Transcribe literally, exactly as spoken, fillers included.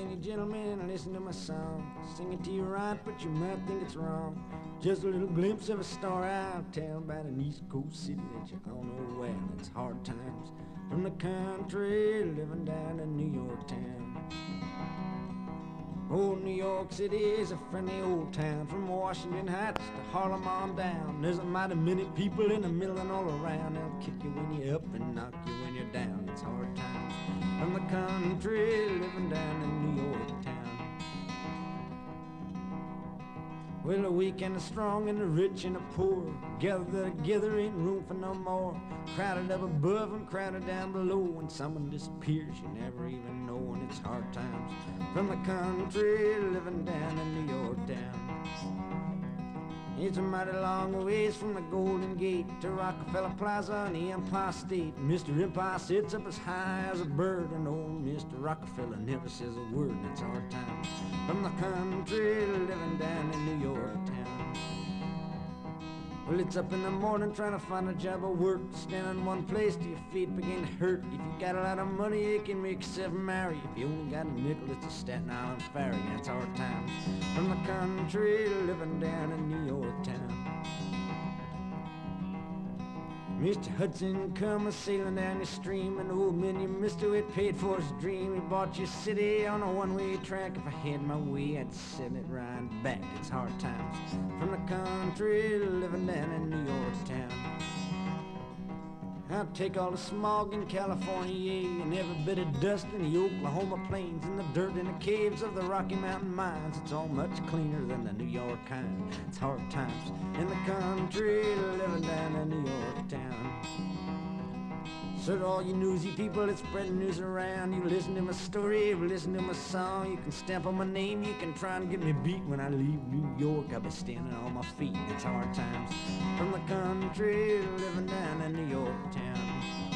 and you gentlemen, listen to my song. Sing it to you right, but you might think it's wrong. Just a little glimpse of a story I'll tell about an East Coast city that you all know well. It's hard times from the country, living down in New York town. Old New York City is a friendly old town. From Washington Heights to Harlem on down. There's a mighty many people in the middle and all around. They'll kick you when you're up and knock you when you're down. It's hard times from the country, living down in New York town. Well, the weak and the strong and the rich and the poor gather together, ain't room for no more. Crowded up above and crowded down below. When someone disappears, you never even know. And it's hard times from the country, living down in New York town. It's a mighty long ways from the Golden Gate to Rockefeller Plaza and the Empire State. Mister Empire sits up as high as a bird, and old Mister Rockefeller never says a word. And it's hard times from the country, living down in New York town. Well, it's up in the morning trying to find a job or work. Stand in one place till your feet begin to hurt. If you got a lot of money, you can make yourself marry. If you only got a nickel, it's a Staten Island ferry. And it's hard times from the country, living down in New York town. Mister Hudson come a sailing down the stream, and old man, you mister, it paid for his dream. He bought your city on a one-way track. If I had my way, I'd send it right back. It's hard times from the country, living down in New York town. I'll take all the smog in California, yeah, and every bit of dust in the Oklahoma plains, and the dirt in the caves of the Rocky Mountain mines. It's all much cleaner than the New York kind. It's hard times in the country, living down in New York town. So to all you newsy people that spread news around, you listen to my story, you listen to my song. You can stamp on my name, you can try and get me beat. When I leave New York, I'll be standing on my feet. It's hard times from the country, living down in New York town.